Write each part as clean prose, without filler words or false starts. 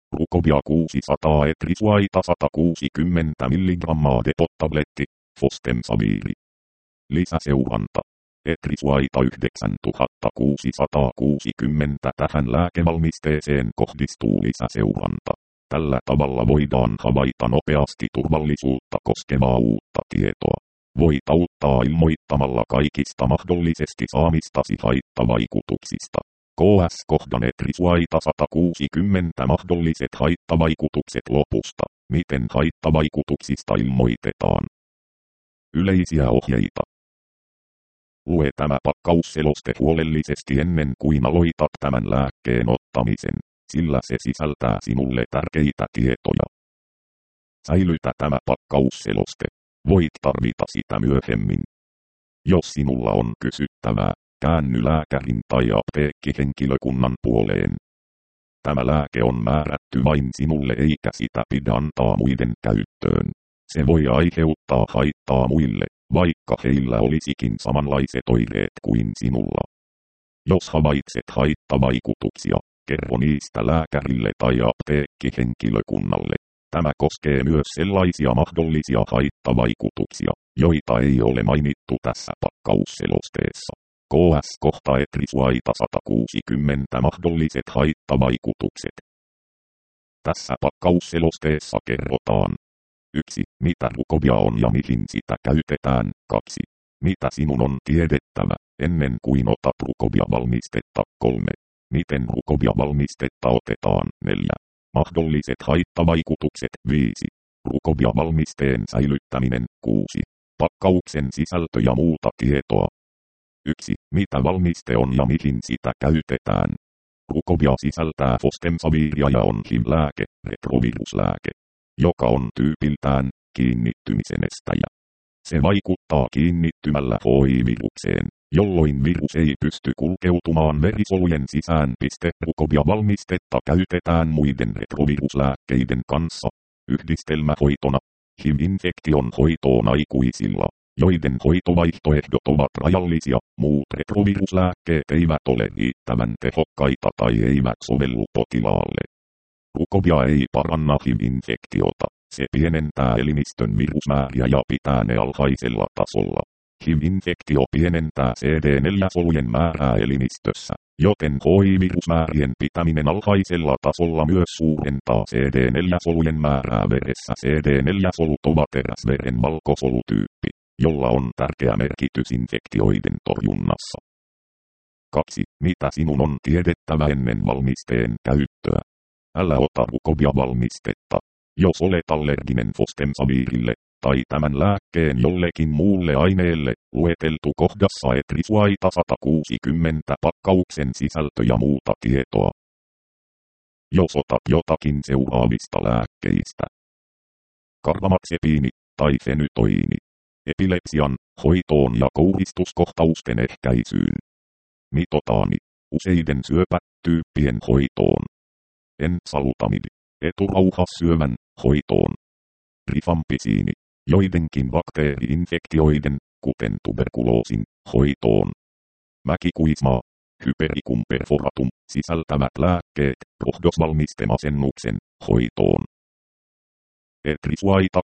Rukovia 600 etrisuaita 160 mg depot-tabletti, fostemsaviiri. Lisäseuranta. Etrisuaita 9660. Tähän lääkevalmisteeseen kohdistuu lisäseuranta. Tällä tavalla voidaan havaita nopeasti turvallisuutta koskevaa uutta tietoa. Voit auttaa ilmoittamalla kaikista mahdollisesti saamistasi haittavaikutuksista. KS-kohdan etrisuaita 160 mahdolliset haittavaikutukset lopusta. Miten haittavaikutuksista ilmoitetaan? Yleisiä ohjeita. Lue tämä pakkausseloste huolellisesti ennen kuin aloitat tämän lääkkeen ottamisen, sillä se sisältää sinulle tärkeitä tietoja. Säilytä tämä pakkausseloste. Voit tarvita sitä myöhemmin. Jos sinulla on kysyttävää, käänny lääkärin tai apteekkihenkilökunnan puoleen. Tämä lääke on määrätty vain sinulle eikä sitä pidä antaa muiden käyttöön. Se voi aiheuttaa haittaa muille, vaikka heillä olisikin samanlaiset oireet kuin sinulla. Jos havaitset haittavaikutuksia, kerro niistä lääkärille tai apteekkihenkilökunnalle. Tämä koskee myös sellaisia mahdollisia haittavaikutuksia, joita ei ole mainittu tässä pakkausselosteessa. KS-kohta etrisuaita 160 mahdolliset haittavaikutukset. Tässä pakkausselosteessa kerrotaan: 1. Mitä Rukovia on ja mihin sitä käytetään. 2. Mitä sinun on tiedettävä, ennen kuin otat Rukovia-valmistetta. 3. Miten Rukovia-valmistetta otetaan. 4. Mahdolliset haittavaikutukset. 5. Rukovia-valmisteen säilyttäminen. 6. Pakkauksen sisältö ja muuta tietoa. 1. Mitä valmiste on ja mihin sitä käytetään. Rukovia sisältää fostemsaviiria ja on HIV-lääke, retroviruslääke, joka on tyypiltään kiinnittymisen estäjä. Se vaikuttaa kiinnittymällä HIV-virukseen, jolloin virus ei pysty kulkeutumaan verisolujen sisään. Rukovia-valmistetta käytetään muiden retroviruslääkkeiden kanssa yhdistelmähoitona HIV-infektion hoitoon aikuisilla, joiden hoitovaihtoehdot ovat rajallisia. Muut retroviruslääkkeet eivät ole riittävän tehokkaita tai eivät sovellu potilaalle. Rukovia ei paranna HIV-infektiota. Se pienentää elimistön virusmääriä ja pitää ne alhaisella tasolla. HIV-infektio pienentää CD4-solujen määrää elimistössä, joten HIV-virusmäärien pitäminen alhaisella tasolla myös suurentaa CD4-solujen määrää veressä. CD4-solut ovat eräs veren valkosolutyyppi, jolla on tärkeä merkitys infektioiden torjunnassa. 2. Mitä sinun on tiedettävä ennen valmisteen käyttöä? Älä ota Rukovia-valmistetta, jos olet allerginen fostemsaviirille tai tämän lääkkeen jollekin muulle aineelle. Lueteltu kohdassa etrisuaita 160 pakkauksen sisältö ja muuta tietoa. Jos otat jotakin seuraavista lääkkeistä: karbamaxepiini tai fenytoiini, epilepsian hoitoon ja kouristuskohtausten ehkäisyyn, mitotaani useiden syöpätyyppien hoitoon, ensalutamidi eturauhassyövän hoitoon, rifampisiini joidenkin bakteeri-infektioiden, kuten tuberkuloosin, hoitoon, mäkikuismaa, hypericum perforatum sisältävät lääkkeet rohdosvalmistemasennuksen hoitoon. Etrisuaita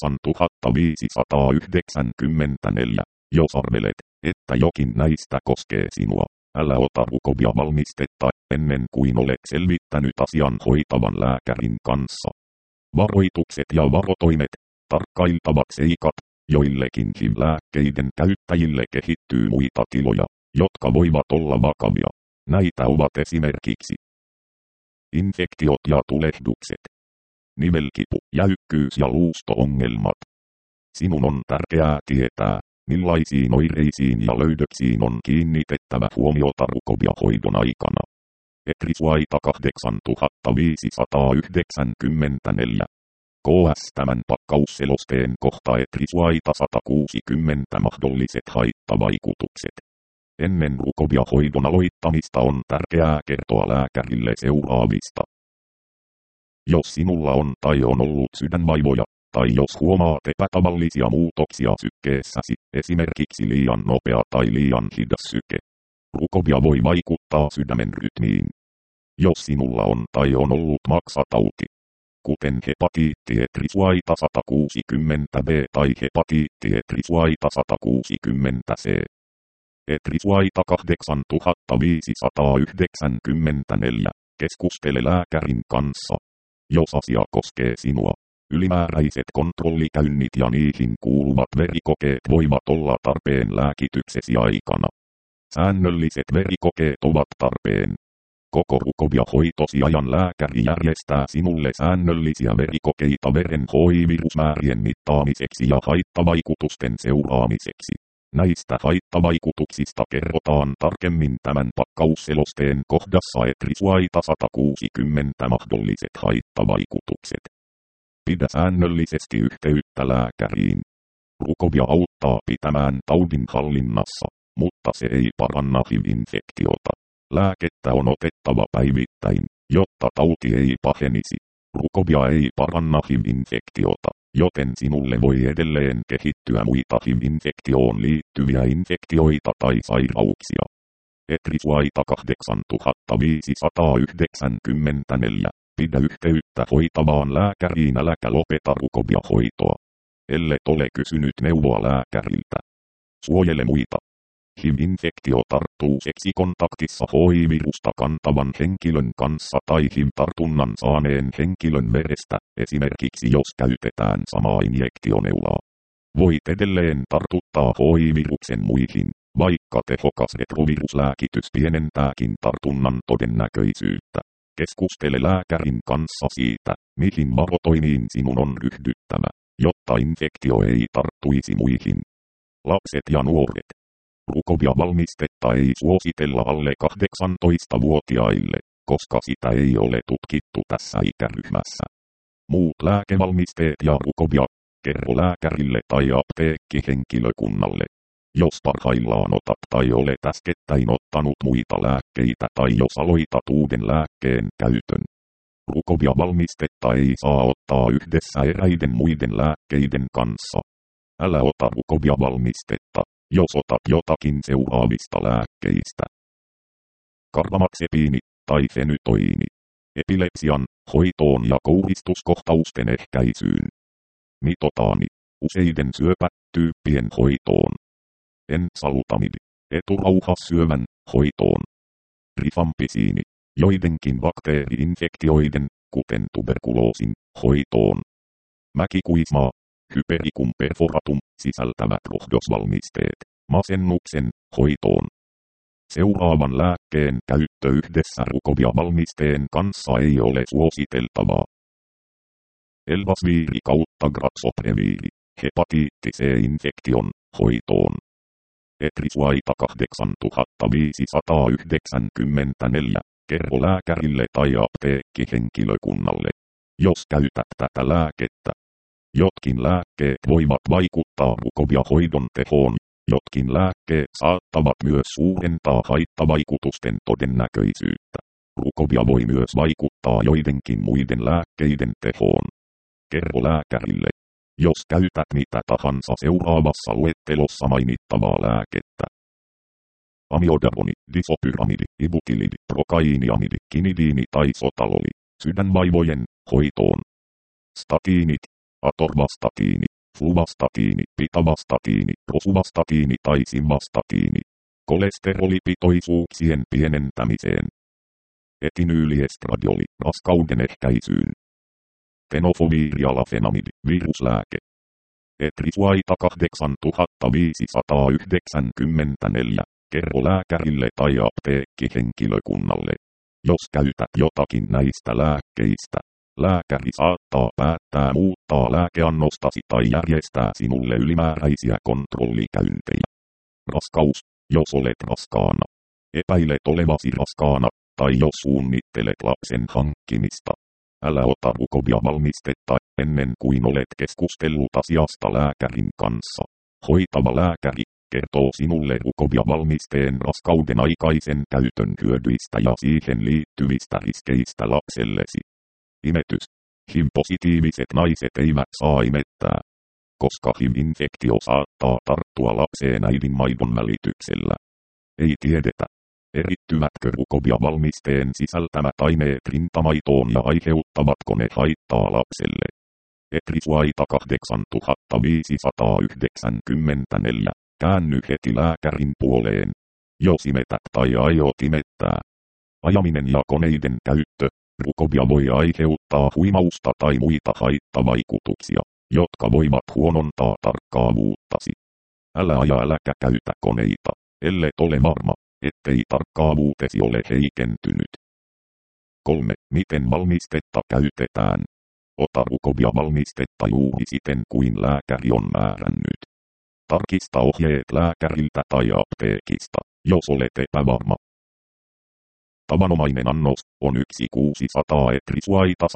8594. Jos arvelet, että jokin näistä koskee sinua, älä ota Rukovia-valmistetta ennen kuin olet selvittänyt asian hoitavan lääkärin kanssa. Varoitukset ja varotoimet. Tarkkailtavat seikat. Joillekin HIV-lääkkeiden käyttäjille kehittyy muita tiloja, jotka voivat olla vakavia. Näitä ovat esimerkiksi infektiot ja tulehdukset, nivelkipu, jäykkyys ja luusto-ongelmat. Sinun on tärkeää tietää, millaisiin oireisiin ja löydöksiin on kiinnitettävä huomiota Rukovia-hoidon aikana. Etrisuaita 8594. KS tämän pakkausselosteen kohta etrisuaita 160 mahdolliset haittavaikutukset. Ennen Rukovia-hoidon aloittamista on tärkeää kertoa lääkärille seuraavista. Jos sinulla on tai on ollut sydänvaivoja, tai jos huomaat epätavallisia muutoksia sykkeessäsi, esimerkiksi liian nopea tai liian hidas syke, Rukovia voi vaikuttaa sydämen rytmiin. jos sinulla on tai on ollut maksatauti, kuten hepatiitti erythroita 160B tai hepatiitti erythroita 160C. Erythroita 8594. Keskustele lääkärin kanssa, jos asia koskee sinua. Ylimääräiset kontrollikäynnit ja niihin kuuluvat verikokeet voivat olla tarpeen lääkityksesi aikana. Säännölliset verikokeet ovat tarpeen. Koko rukovia-hoitosi ajan lääkäri järjestää sinulle säännöllisiä verikokeita veren HIV-virusmäärien mittaamiseksi ja haittavaikutusten seuraamiseksi. Näistä haittavaikutuksista kerrotaan tarkemmin tämän pakkausselosteen kohdassa erythroita 160 mahdolliset haittavaikutukset. Pidä säännöllisesti yhteyttä lääkäriin. Rukovia auttaa pitämään taudin hallinnassa, mutta se ei paranna HIV-infektiota. Lääkettä on otettava päivittäin, jotta tauti ei pahenisi. Rukovia ei paranna HIV-infektiota, joten sinulle voi edelleen kehittyä muita HIV-infektioon liittyviä infektioita tai sairauksia. Erythroita 8594. Pidä yhteyttä hoitavaan lääkäriin, äläkä lopeta rukovia-hoitoa, ellet ole kysynyt neuvoa lääkäriltä. Suojele muita. HIV-infektio tarttuu seksikontaktissa HIV-virusta kantavan henkilön kanssa tai HIV-tartunnan saaneen henkilön verestä, esimerkiksi jos käytetään samaa injektioneulaa. Voit edelleen tartuttaa HIV-viruksen muihin, vaikka tehokas retroviruslääkitys pienentääkin tartunnan todennäköisyyttä. Keskustele lääkärin kanssa siitä, mihin varotoimiin sinun on ryhdyttävä, jotta infektio ei tarttuisi muihin. Lapset ja nuoret. Rukovia-valmistetta ei suositella alle 18-vuotiaille, koska sitä ei ole tutkittu tässä ikäryhmässä. Muut lääkevalmisteet ja rukovia, kerro lääkärille tai apteekkihenkilökunnalle. Jos parhaillaan otat tai olet äskettäin ottanut muita lääkkeitä tai jos aloitat uuden lääkkeen käytön. Rukovia-valmistetta ei saa ottaa yhdessä eräiden muiden lääkkeiden kanssa. Älä ota rukovia-valmistetta, jos otat jotakin seuraavista lääkkeistä. Karbamazepiini tai fenytoini. Epilepsian, hoitoon ja kouristuskohtausten ehkäisyyn. Mitotaani, useiden syöpätyyppien hoitoon. Ensalutamidi, eturauhassyövän, hoitoon. Rifampisiini, joidenkin bakteeri-infektioiden, kuten tuberkuloosin, hoitoon. Mäkikuismaa, Hypericum perforatum, sisältävät rohdosvalmisteet, masennuksen, hoitoon. Seuraavan lääkkeen käyttö yhdessä rukovia-valmisteen kanssa ei ole suositeltavaa. Elvasviiri kautta graxopreviiri, hepatiitti C-infektion, hoitoon. Erythroita 8594. Kerro lääkärille tai apteekkihenkilökunnalle, jos käytät tätä lääkettä. Jotkin lääkkeet voivat vaikuttaa rukovia-hoidon tehoon, jotkin lääkkeet saattavat myös suurentaa haittavaikutusten todennäköisyyttä. Rukovia voi myös vaikuttaa joidenkin muiden lääkkeiden tehoon. Kerro lääkärille, jos käytät mitä tahansa seuraavassa luettelossa mainittavaa lääkettä. Amiodaroni, disopyramidi, ibutilidi, prokainiamidi, kinidiini tai sotaloli, sydänvaivojen, hoitoon. Statiinit, atorvastatiini, fluvastatiini, pitavastatiini, rosuvastatiini tai simvastatiini. Kolesterolipitoisuuksien pienentämiseen. Etinyyliestradoli, raskauden ehkäisyyn. Tenofovirialafenamidi, viruslääke. Erythroita 8594. Kerro lääkärille tai apteekkihenkilökunnalle, jos käytät jotakin näistä lääkkeistä. Lääkäri saattaa päättää muuttaa lääkeannostasi tai järjestää sinulle ylimääräisiä kontrollikäyntejä. Raskaus, jos olet raskaana. Epäilet olevasi raskaana, tai jos suunnittelet lapsen hankkimista. Älä ota rukovia-valmistetta ennen kuin olet keskustellut asiasta lääkärin kanssa. Hoitava lääkäri kertoo sinulle rukovia-valmisteen raskauden aikaisen käytön hyödyistä ja siihen liittyvistä riskeistä lapsellesi. Imetys. HIV-positiiviset naiset eivät saa imettää, koska HIV-infektio saattaa tarttua lapseen äidin maidon välityksellä. Ei tiedetä, Erittyvätkö Rukovia-valmisteen sisältämät aineet rintamaitoon ja aiheuttavatko ne haittaa lapselle? Etrisuaita 8594. Käänny heti lääkärin puoleen. Jos imetät tai aiot imettää. Ajaminen ja koneiden käyttö. Rukovia voi aiheuttaa huimausta tai muita haittavaikutuksia, jotka voivat huonontaa tarkkaavuuttasi. Älä aja äläkä käytä koneita, ellet ole varma, ettei tarkkaavuutesi ole heikentynyt. 3. Miten valmistetta käytetään? Ota Rukovia-valmistetta juuri siten kuin lääkäri on määrännyt. Tarkista ohjeet lääkäriltä tai apteekista, jos olet epävarma. Tavanomainen annos on 1-600 etrisuaita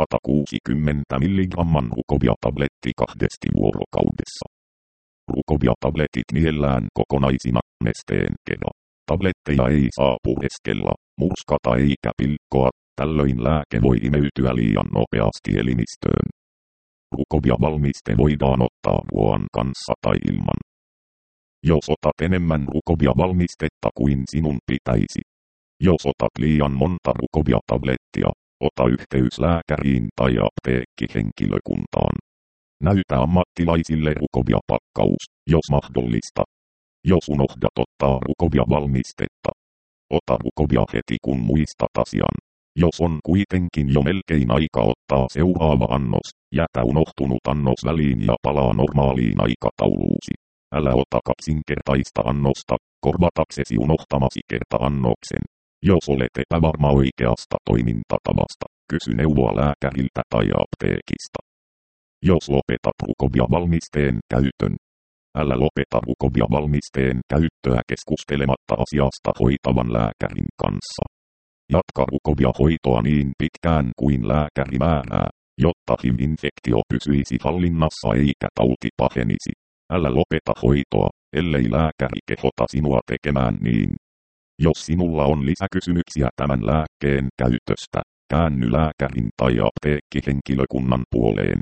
160 mg Rukovia-tabletti 2 vuorokaudessa. Rukovia-tabletit niellään kokonaisina nesteen kerran. Tabletteja ei saa pureskella, murskata eikä pilkkoa, tällöin lääke voi imeytyä liian nopeasti elimistöön. Rukovia-valmiste voidaan ottaa ruoan kanssa tai ilman. Jos otat enemmän Rukovia-valmistetta kuin sinun pitäisi. Jos otat liian monta Rukovia-tablettia, ota yhteys lääkäriin tai apteekkihenkilökuntaan. Näytä ammattilaisille Rukovia-pakkaus, jos mahdollista. Jos unohdat ottaa Rukovia-valmistetta, ota Rukovia heti kun muistat asian. Jos on kuitenkin jo melkein aika ottaa seuraava annos, jätä unohtunut annos väliin ja palaa normaaliin aikatauluusi. Älä ota kaksinkertaista annosta, korvataksesi unohtamasi kerta-annoksen. Jos olet epävarma oikeasta toimintatavasta, kysy neuvoa lääkäriltä tai apteekista. Jos lopetat Rukovia-valmisteen käytön, älä lopeta Rukovia-valmisteen käyttöä keskustelematta asiasta hoitavan lääkärin kanssa. Jatka Rukovia-hoitoa niin pitkään kuin lääkäri määrää, jotta HIV-infektio pysyisi hallinnassa eikä tauti pahenisi. Älä lopeta hoitoa, ellei lääkäri kehota sinua tekemään niin. Jos sinulla on lisäkysymyksiä tämän lääkkeen käytöstä, käänny lääkärin tai apteekkihenkilökunnan puoleen.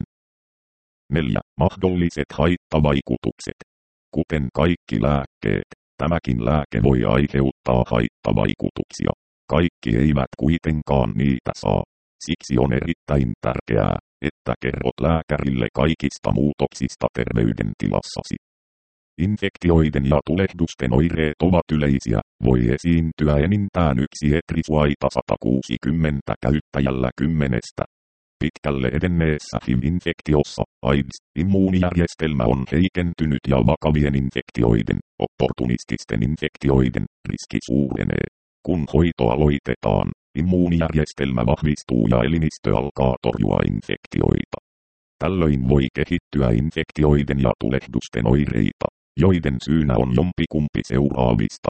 4. Mahdolliset haittavaikutukset. Kuten kaikki lääkkeet, tämäkin lääke voi aiheuttaa haittavaikutuksia. Kaikki eivät kuitenkaan niitä saa. Siksi on erittäin tärkeää, että kerrot lääkärille kaikista muutoksista terveydentilassasi. Infektioiden ja tulehdusten oireet ovat yleisiä, voi esiintyä enintään 1 etrisuaita 160 käyttäjällä 10. Pitkälle edenneessä HIV-infektiossa, AIDS-immuunijärjestelmä on heikentynyt ja vakavien infektioiden, opportunististen infektioiden, riski suurenee. Kun hoito aloitetaan, immuunijärjestelmä vahvistuu ja elimistö alkaa torjua infektioita. Tällöin voi kehittyä infektioiden ja tulehdusten oireita, joiden syynä on jompikumpi seuraavista.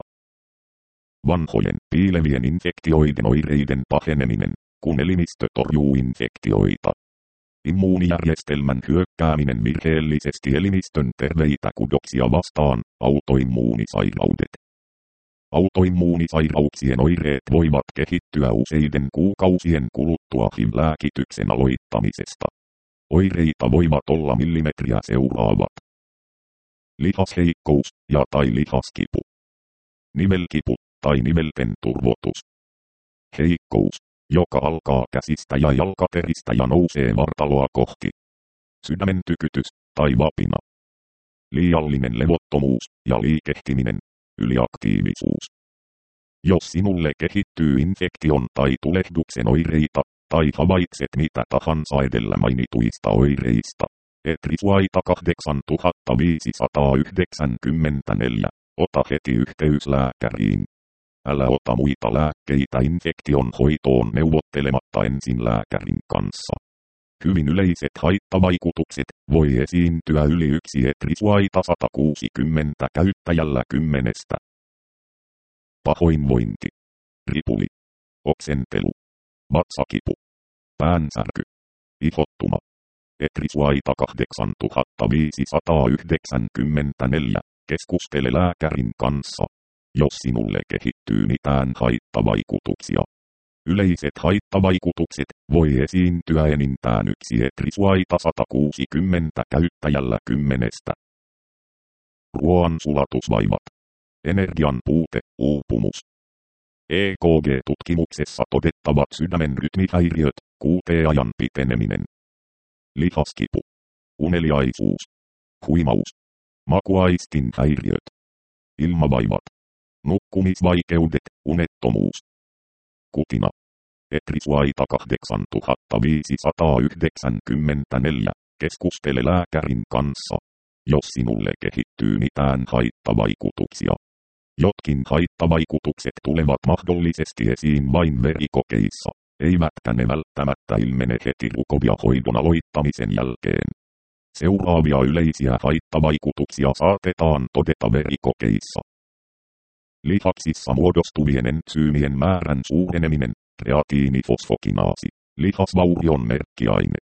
Vanhojen piilevien infektioiden oireiden paheneminen, kun elimistö torjuu infektioita. Immuunijärjestelmän hyökkääminen virheellisesti elimistön terveitä kudoksia vastaan, autoimmuunisairaudet. Autoimmuunisairauksien oireet voivat kehittyä useiden kuukausien kuluttua HIV-lääkityksen aloittamisesta. Oireita voivat olla millimetriä seuraavat. Lihasheikkous ja tai lihaskipu. Nivelkipu tai nivelten turvotus. Heikkous, joka alkaa käsistä ja jalkateristä ja nousee vartaloa kohti. Sydämen tykytys tai vapina. Liiallinen levottomuus ja liikehtiminen, yliaktiivisuus. Jos sinulle kehittyy infektion tai tulehduksen oireita, tai havaitset mitä tahansa edellä mainituista oireista, etrisuaita 8594, ota heti yhteys lääkäriin. Älä ota muita lääkkeitä infektion hoitoon neuvottelematta ensin lääkärin kanssa. Hyvin yleiset haittavaikutukset voi esiintyä yli 1 etrisuaita 160 käyttäjällä 10. Pahoinvointi, ripuli, oksentelu, vatsakipu, päänsärky, ihottuma. Etrisuaita 8594, keskustele lääkärin kanssa, jos sinulle kehittyy mitään haittavaikutuksia. Yleiset haittavaikutukset voi esiintyä enintään 1 etrisuaita 160 käyttäjällä 10. Ruoan sulatusvaivat, energian puute, uupumus. EKG-tutkimuksessa todettavat sydämen rytmihäiriöt, QT-ajan piteneminen, lihaskipu, uneliaisuus, huimaus, makuaistin häiriöt, ilmavaivat, nukkumisvaikeudet, unettomuus, kutina. Etrisuaita 8594. Keskustele lääkärin kanssa, jos sinulle kehittyy mitään haittavaikutuksia. Jotkin haittavaikutukset tulevat mahdollisesti esiin vain verikokeissa, eivätkä ne välttämättä ilmene heti rukobiahoidon aloittamisen jälkeen. Seuraavia yleisiä haittavaikutuksia saatetaan todeta verikokeissa. Lihaksissa muodostuvien entsyymien määrän suureneminen, kreatiinifosfokinaasi, lihasvaurion merkkiaine.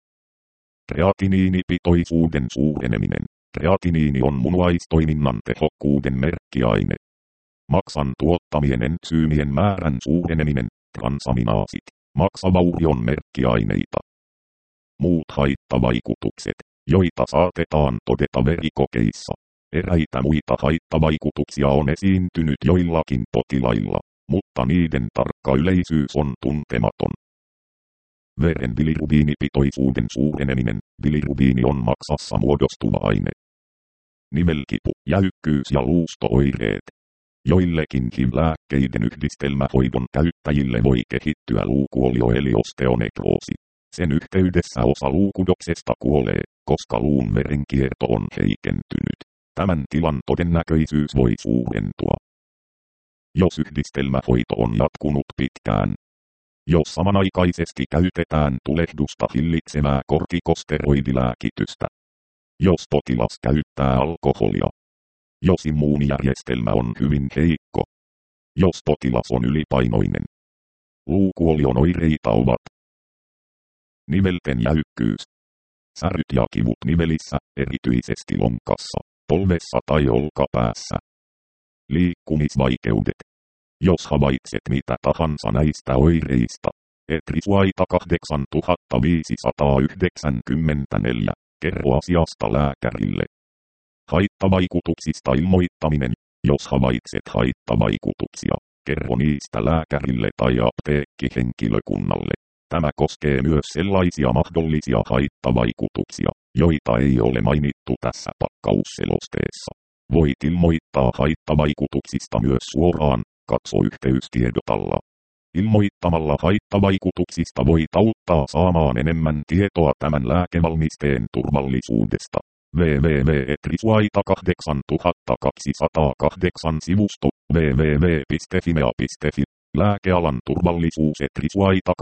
Kreatiniinipitoisuuden suureneminen. Kreatiniini on munuaistoiminnan tehokkuuden merkkiaine. Maksan tuottamien entsyymien määrän suureneminen, transaminaasit, maksavaurion merkkiaineita. Muut haittavaikutukset, joita saatetaan todeta verikokeissa. Eräitä muita haittavaikutuksia on esiintynyt joillakin potilailla, mutta niiden tarkka yleisyys on tuntematon. Veren bilirubiinipitoisuuden suureneminen. Bilirubiini on maksassa muodostuva aine. Nivelkipu, jäykkyys ja luustooireet. Joillekin HIV-lääkkeiden yhdistelmähoidon käyttäjille voi kehittyä luukuolio eli osteonekroosi. Sen yhteydessä osa luukudoksesta kuolee, koska luun verenkierto on heikentynyt. Tämän tilan todennäköisyys voi suurentua, jos yhdistelmähoito on jatkunut pitkään. Jos samanaikaisesti käytetään tulehdusta hillitsevää kortikosteroidilääkitystä. Jos potilas käyttää alkoholia. Jos immuunijärjestelmä on hyvin heikko. Jos potilas on ylipainoinen. Luukuolion oireita ovat nivelten jäykkyys, säryt ja kivut nivelissä, erityisesti lonkassa, polvessa tai olkapäässä. Liikkumisvaikeudet. Jos havaitset mitä tahansa näistä oireista, Etrisuaita 8594, kerro asiasta lääkärille. Haittavaikutuksista ilmoittaminen. Jos havaitset haittavaikutuksia, kerro niistä lääkärille tai apteekkihenkilökunnalle. Tämä koskee myös sellaisia mahdollisia haittavaikutuksia, joita ei ole mainittu tässä pakkausselosteessa. Voit ilmoittaa haittavaikutuksista myös suoraan, katso yhteystiedot alla. Ilmoittamalla haittavaikutuksista voit auttaa saamaan enemmän tietoa tämän lääkevalmisteen turvallisuudesta. www.etrisuaita8208 sivusto www.fimea.fi Lääkealan turvallisuus Etrisuaita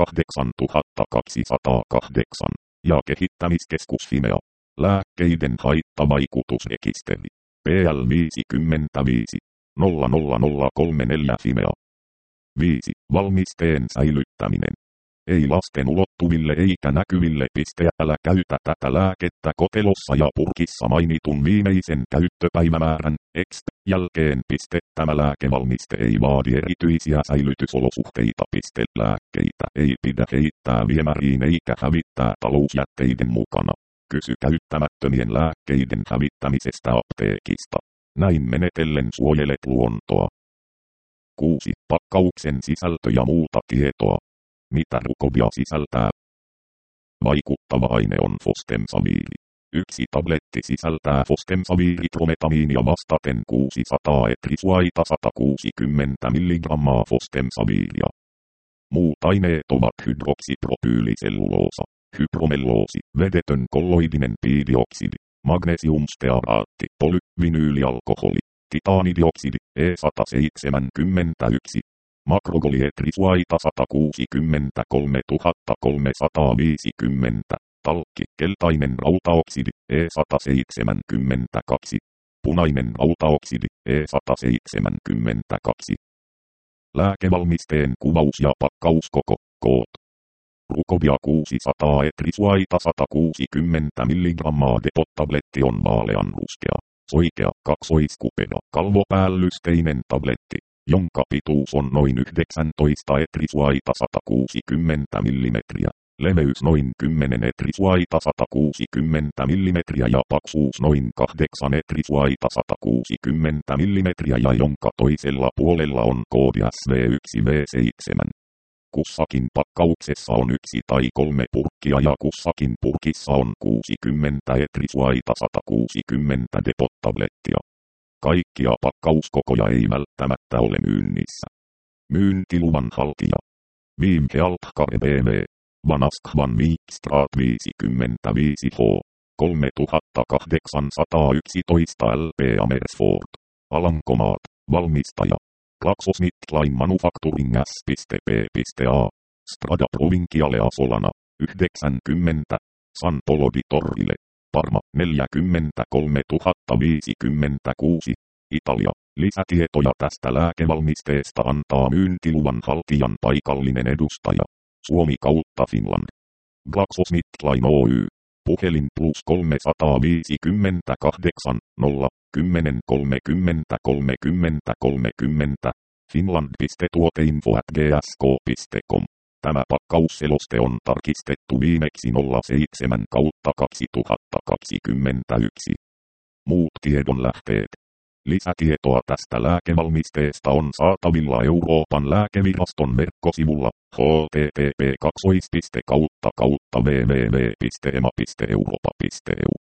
8208 ja kehittämiskeskus Fimea. Lääkkeiden haittavaikutusrekisteri. PL 55 00034 Fimea. 5. Valmisteen säilyttäminen. Ei lasten ulottuville eikä näkyville. Älä käytä tätä lääkettä kotelossa ja purkissa mainitun viimeisen käyttöpäivämäärän jälkeen. Tämä lääkevalmiste ei vaadi erityisiä säilytysolosuhteita. Lääkkeitä ei pidä heittää viemäriin eikä hävittää talousjätteiden mukana. Kysy käyttämättömien lääkkeiden hävittämisestä apteekista. Näin menetellen suojelet luontoa. 6. Pakkauksen sisältö ja muuta tietoa. Mitä Rucobia sisältää? Vaikuttava aine on fostemsaviiri. Yksi tabletti sisältää fostemsaviiritrometamiinia vastaten 600 Etrisuaita 160 mg fostemsaviiria. Muut aineet ovat hydroksipropyyliselluloosa, hypromelloosi, vedetön kolloidinen piidioksidi, magnesiumstearaatti, polyvinyylialkoholi, titaanidioksidi, E171, makrogoli Etrisuaita 163 350, talkki, keltainen rautaoksidi, E172, punainen rautaoksidi, E172. Lääkevalmisteen kuvaus ja pakkauskoko, koot. Rucobia 600 Etrisuaita 160 mg depot-tabletti on vaaleanruskea, soikea, kaksoiskupea, kalvopäällysteinen tabletti, jonka pituus on noin 19 Etrisuaita 160 mm. leveys noin 10 metri, suaita 160 mm ja paksuus noin 8 metri, suaita 160 mm ja jonka toisella puolella on koodi SV1V7. Kussakin pakkauksessa on 1 tai 3 purkkia ja kussakin purkissa on 60 etrisuaita 160 depot-tablettia. Kaikkia pakkauskokoja ei välttämättä ole myynnissä. Myyntiluvan haltija. Viimkealtkare BV. Vanaskvan Viikstraat 55H. 3811 LP Amersfoort. Alankomaat. Valmistaja. GlaxoSmithKline Manufacturing S.P.A. Strada Provinciale Asolana. 90. San Polo di Torrile. Parma 43056. Italia. Lisätietoja tästä lääkevalmisteesta antaa myyntiluvan haltijan paikallinen edustaja. Suomi kautta Finland. GlaxoSmithKline Oy. Puhelin +358 0 10 30 30 30. Finland.tuoteinfo@gsk.com. Tämä pakkausseloste on tarkistettu viimeksi 07/2021. Muut tiedonlähteet. Lisätietoa tästä lääkevalmisteesta on saatavilla Euroopan lääkeviraston verkkosivulla http://www.ema.europa.eu.